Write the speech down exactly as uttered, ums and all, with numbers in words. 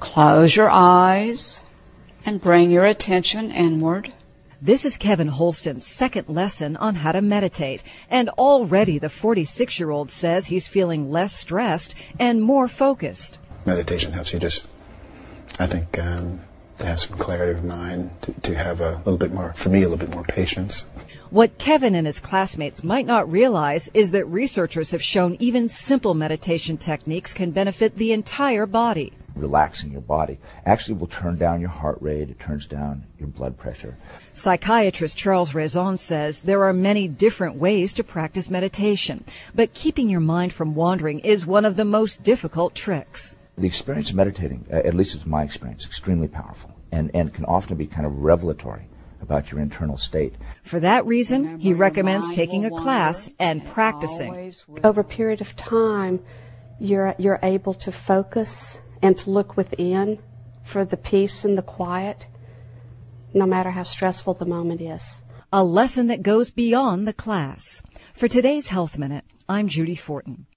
Close your eyes and bring your attention inward. This is Kevin Holston's second lesson on how to meditate, and already the forty-six-year-old says he's feeling less stressed and more focused. Meditation helps you just, I think, um, to have some clarity of mind, to, to have a little bit more, for me, a little bit more patience. What Kevin and his classmates might not realize is that researchers have shown even simple meditation techniques can benefit the entire body. Relaxing your body actually will turn down your heart rate, it turns down your blood pressure. Psychiatrist Charles Raison says there are many different ways to practice meditation, but keeping your mind from wandering is one of the most difficult tricks. The experience of meditating, at least it's my experience, extremely powerful and, and can often be kind of revelatory about your internal state. For that reason, he recommends taking a class and practicing. Over a period of time, you're you're able to focus and to look within for the peace and the quiet, no matter how stressful the moment is. A lesson that goes beyond the class. For today's Health Minute, I'm Judy Fortin.